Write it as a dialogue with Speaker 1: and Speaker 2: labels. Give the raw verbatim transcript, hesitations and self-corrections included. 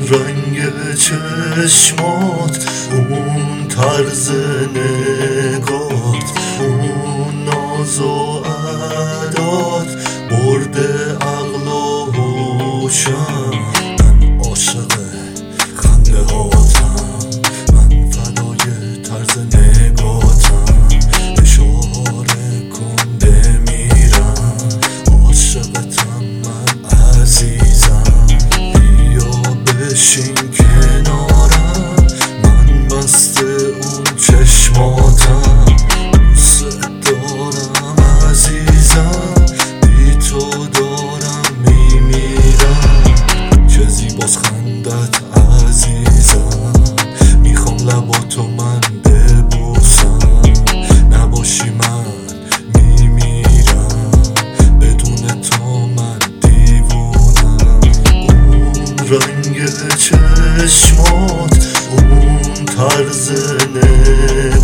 Speaker 1: رنگ چشمات، اون طرز نگات، اون ناز و عدات برده عقل و هوشم. من عاشق خنده هاتم، من فدای طرز نگاتم. اشاره کن بمیرم، عاشقتم من عزیزم. بیا بشین کنارم، من مست اون چشماتم. دوست دارم عزیزم، بی تو دارم میمیرم. چه زیباست خندت عزیزم، میخوام لباتو من ببوسم. نباشی من میمیرم، بدون تو من دیوونم. اون رنگ چشمات، اون طرز